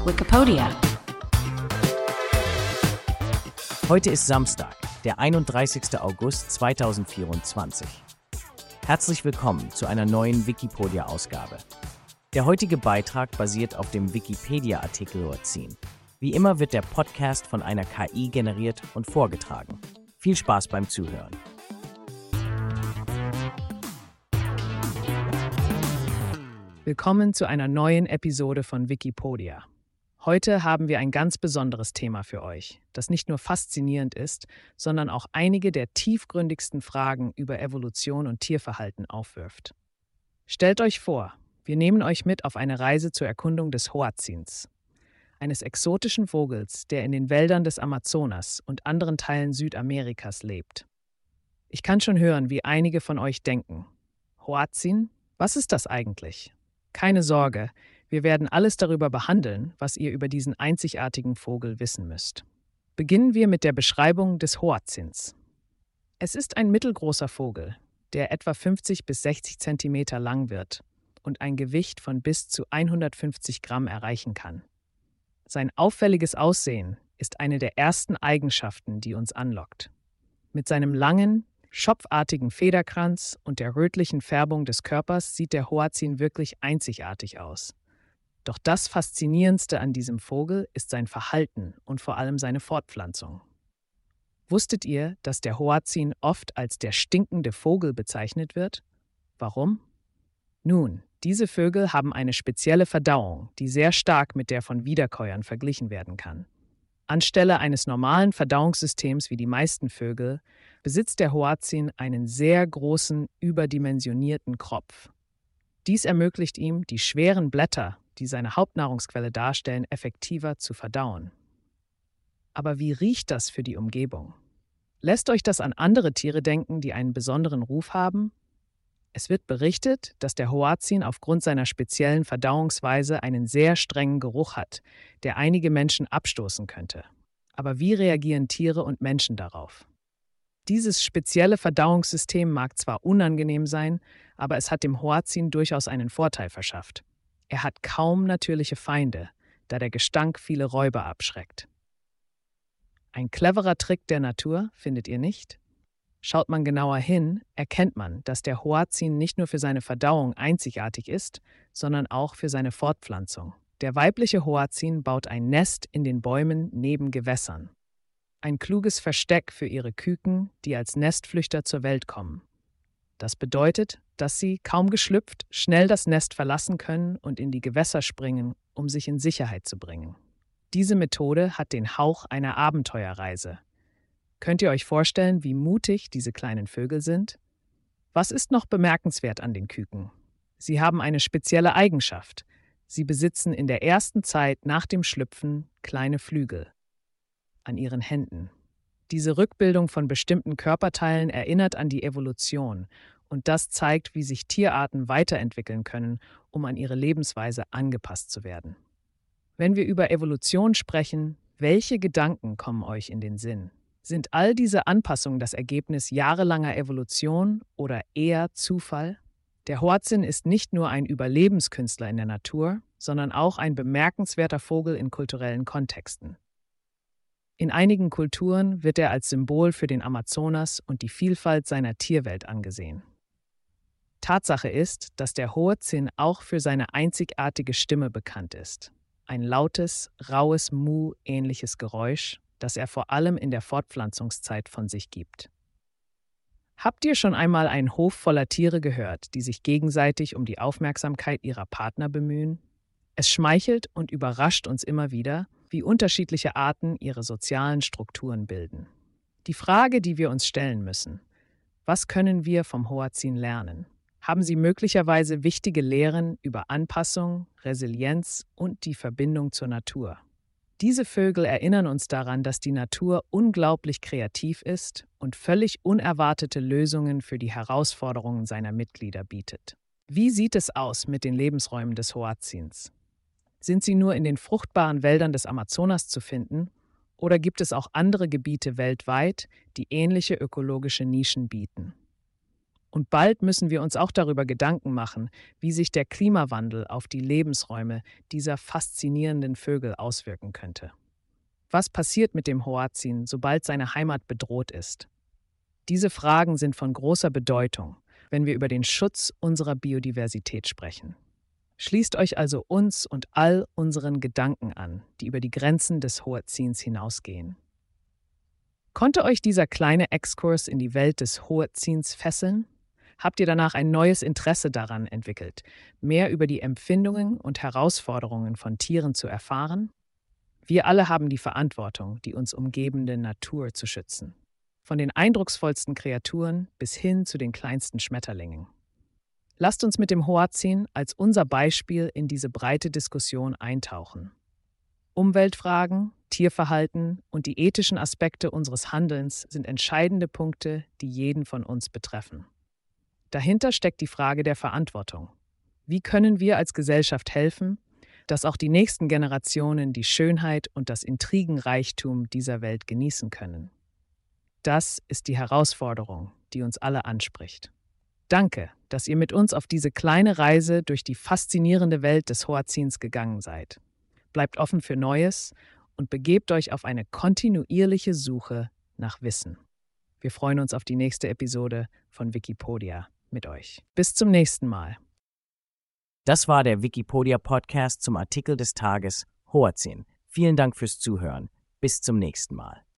Wikipedia. Heute ist Samstag, der 31. August 2024. Herzlich willkommen zu einer neuen Wikipedia-Ausgabe. Der heutige Beitrag basiert auf dem Wikipedia-Artikel Huazin. Wie immer wird der Podcast von einer KI generiert und vorgetragen. Viel Spaß beim Zuhören. Willkommen zu einer neuen Episode von Wikipedia. Heute haben wir ein ganz besonderes Thema für euch, das nicht nur faszinierend ist, sondern auch einige der tiefgründigsten Fragen über Evolution und Tierverhalten aufwirft. Stellt euch vor, wir nehmen euch mit auf eine Reise zur Erkundung des Huazins, eines exotischen Vogels, der in den Wäldern des Amazonas und anderen Teilen Südamerikas lebt. Ich kann schon hören, wie einige von euch denken: Huazin? Was ist das eigentlich? Keine Sorge, wir werden alles darüber behandeln, was ihr über diesen einzigartigen Vogel wissen müsst. Beginnen wir mit der Beschreibung des Huazins. Es ist ein mittelgroßer Vogel, der etwa 50 bis 60 Zentimeter lang wird und ein Gewicht von bis zu 150 Gramm erreichen kann. Sein auffälliges Aussehen ist eine der ersten Eigenschaften, die uns anlockt. Mit seinem langen, schopfartigen Federkranz und der rötlichen Färbung des Körpers sieht der Huazin wirklich einzigartig aus. Doch das Faszinierendste an diesem Vogel ist sein Verhalten und vor allem seine Fortpflanzung. Wusstet ihr, dass der Huazin oft als der stinkende Vogel bezeichnet wird? Warum? Nun, diese Vögel haben eine spezielle Verdauung, die sehr stark mit der von Wiederkäuern verglichen werden kann. Anstelle eines normalen Verdauungssystems wie die meisten Vögel besitzt der Huazin einen sehr großen, überdimensionierten Kropf. Dies ermöglicht ihm, die schweren Blätter, die seine Hauptnahrungsquelle darstellen, effektiver zu verdauen. Aber wie riecht das für die Umgebung? Lässt euch das an andere Tiere denken, die einen besonderen Ruf haben? Es wird berichtet, dass der Huazin aufgrund seiner speziellen Verdauungsweise einen sehr strengen Geruch hat, der einige Menschen abstoßen könnte. Aber wie reagieren Tiere und Menschen darauf? Dieses spezielle Verdauungssystem mag zwar unangenehm sein, aber es hat dem Huazin durchaus einen Vorteil verschafft. Er hat kaum natürliche Feinde, da der Gestank viele Räuber abschreckt. Ein cleverer Trick der Natur, findet ihr nicht? Schaut man genauer hin, erkennt man, dass der Huazin nicht nur für seine Verdauung einzigartig ist, sondern auch für seine Fortpflanzung. Der weibliche Huazin baut ein Nest in den Bäumen neben Gewässern. Ein kluges Versteck für ihre Küken, die als Nestflüchter zur Welt kommen. Das bedeutet, dass sie, kaum geschlüpft, schnell das Nest verlassen können und in die Gewässer springen, um sich in Sicherheit zu bringen. Diese Methode hat den Hauch einer Abenteuerreise. Könnt ihr euch vorstellen, wie mutig diese kleinen Vögel sind? Was ist noch bemerkenswert an den Küken? Sie haben eine spezielle Eigenschaft. Sie besitzen in der ersten Zeit nach dem Schlüpfen kleine Flügel an ihren Händen. Diese Rückbildung von bestimmten Körperteilen erinnert an die Evolution und das zeigt, wie sich Tierarten weiterentwickeln können, um an ihre Lebensweise angepasst zu werden. Wenn wir über Evolution sprechen, welche Gedanken kommen euch in den Sinn? Sind all diese Anpassungen das Ergebnis jahrelanger Evolution oder eher Zufall? Der Huazin ist nicht nur ein Überlebenskünstler in der Natur, sondern auch ein bemerkenswerter Vogel in kulturellen Kontexten. In einigen Kulturen wird er als Symbol für den Amazonas und die Vielfalt seiner Tierwelt angesehen. Tatsache ist, dass der Huazin auch für seine einzigartige Stimme bekannt ist. Ein lautes, raues Mu-ähnliches Geräusch, das er vor allem in der Fortpflanzungszeit von sich gibt. Habt ihr schon einmal einen Hof voller Tiere gehört, die sich gegenseitig um die Aufmerksamkeit ihrer Partner bemühen? Es schmeichelt und überrascht uns immer wieder, wie unterschiedliche Arten ihre sozialen Strukturen bilden. Die Frage, die wir uns stellen müssen: Was können wir vom Huazin lernen? Haben sie möglicherweise wichtige Lehren über Anpassung, Resilienz und die Verbindung zur Natur? Diese Vögel erinnern uns daran, dass die Natur unglaublich kreativ ist und völlig unerwartete Lösungen für die Herausforderungen seiner Mitglieder bietet. Wie sieht es aus mit den Lebensräumen des Huazins? Sind sie nur in den fruchtbaren Wäldern des Amazonas zu finden, oder gibt es auch andere Gebiete weltweit, die ähnliche ökologische Nischen bieten? Und bald müssen wir uns auch darüber Gedanken machen, wie sich der Klimawandel auf die Lebensräume dieser faszinierenden Vögel auswirken könnte. Was passiert mit dem Hoazin, sobald seine Heimat bedroht ist? Diese Fragen sind von großer Bedeutung, wenn wir über den Schutz unserer Biodiversität sprechen. Schließt euch also uns und all unseren Gedanken an, die über die Grenzen des Hoazins hinausgehen. Konnte euch dieser kleine Exkurs in die Welt des Hoazins fesseln? Habt ihr danach ein neues Interesse daran entwickelt, mehr über die Empfindungen und Herausforderungen von Tieren zu erfahren? Wir alle haben die Verantwortung, die uns umgebende Natur zu schützen. Von den eindrucksvollsten Kreaturen bis hin zu den kleinsten Schmetterlingen. Lasst uns mit dem Hoazin als unser Beispiel in diese breite Diskussion eintauchen. Umweltfragen, Tierverhalten und die ethischen Aspekte unseres Handelns sind entscheidende Punkte, die jeden von uns betreffen. Dahinter steckt die Frage der Verantwortung. Wie können wir als Gesellschaft helfen, dass auch die nächsten Generationen die Schönheit und das Intrigenreichtum dieser Welt genießen können? Das ist die Herausforderung, die uns alle anspricht. Danke, dass ihr mit uns auf diese kleine Reise durch die faszinierende Welt des Hoazins gegangen seid. Bleibt offen für Neues und begebt euch auf eine kontinuierliche Suche nach Wissen. Wir freuen uns auf die nächste Episode von Wikipedia mit euch. Bis zum nächsten Mal. Das war der Wikipedia-Podcast zum Artikel des Tages Hoazin. Vielen Dank fürs Zuhören. Bis zum nächsten Mal.